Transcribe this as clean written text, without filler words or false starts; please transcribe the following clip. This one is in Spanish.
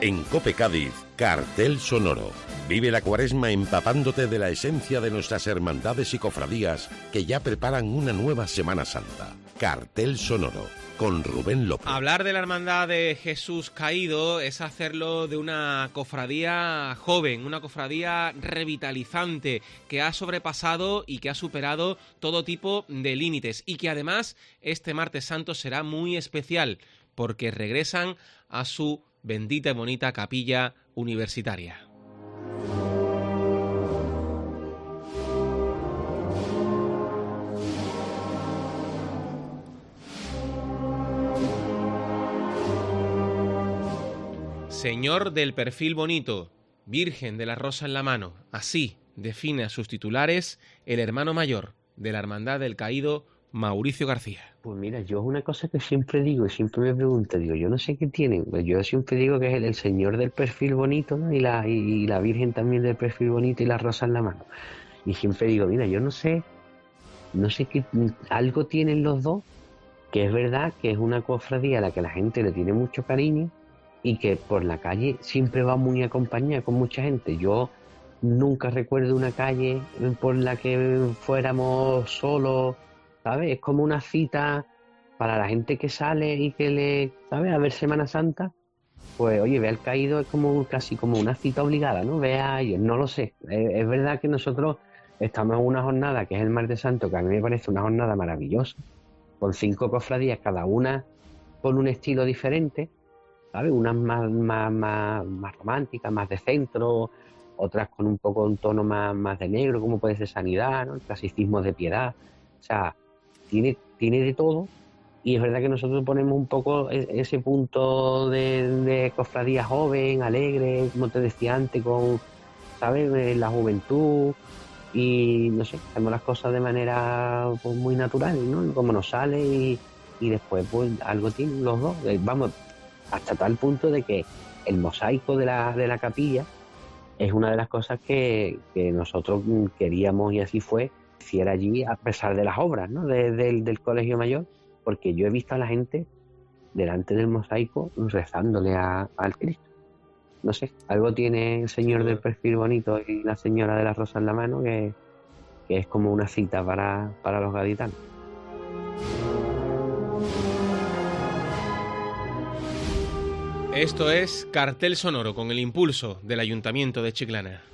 En COPE Cádiz, Cartel Sonoro. Vive la Cuaresma empapándote de la esencia de nuestras hermandades y cofradías que ya preparan una nueva Semana Santa. Cartel Sonoro, con Rubén López. Hablar de la Hermandad de Jesús Caído es hacerlo de una cofradía joven, una cofradía revitalizante, que ha sobrepasado y que ha superado todo tipo de límites, y que además este Martes Santo será muy especial, porque regresan a su bendita y bonita capilla universitaria. Señor del perfil bonito, Virgen de la rosa en la mano, así define a sus titulares el hermano mayor de la Hermandad del Caído, Mauricio García. Pues mira, yo es una cosa que siempre digo y siempre me pregunto, digo, yo no sé qué tienen, pues yo siempre digo que es el señor del perfil bonito, ¿no? y la Virgen también del perfil bonito y la rosa en la mano. Y siempre digo, mira, yo no sé qué, algo tienen los dos, que es verdad que es una cofradía a la que la gente le tiene mucho cariño y que por la calle siempre va muy acompañada con mucha gente. Yo nunca recuerdo una calle por la que fuéramos solos, ¿sabes? Es como una cita para la gente que sale y que ¿sabes? A ver Semana Santa, pues oye, ve al Caído, es como casi como una cita obligada, ¿no? Ve a ellos, no lo sé. Es verdad que nosotros estamos en una jornada que es el Martes Santo, que a mí me parece una jornada maravillosa, con 5 cofradías, cada una con un estilo diferente, ¿sabes? Unas más románticas, más de centro, otras con un poco un tono más de negro, como puede ser Sanidad, ¿no? El clasicismo de Piedad. O sea, tiene de todo, y es verdad que nosotros ponemos un poco ese punto de cofradía joven, alegre, como te decía antes, con, ¿sabes? La juventud, y no sé, hacemos las cosas de manera pues, muy natural, ¿no? Como nos sale, y después pues algo tienen los dos, vamos, hasta tal punto de que el mosaico de la capilla es una de las cosas que nosotros queríamos, y así fue, hiciera allí a pesar de las obras, ¿no? del Colegio Mayor, porque yo he visto a la gente delante del mosaico rezándole al Cristo. No sé, algo tiene el señor del perfil bonito y la señora de la rosa en la mano que es como una cita para los gaditanos. Esto es Cartel Sonoro, con el impulso del Ayuntamiento de Chiclana.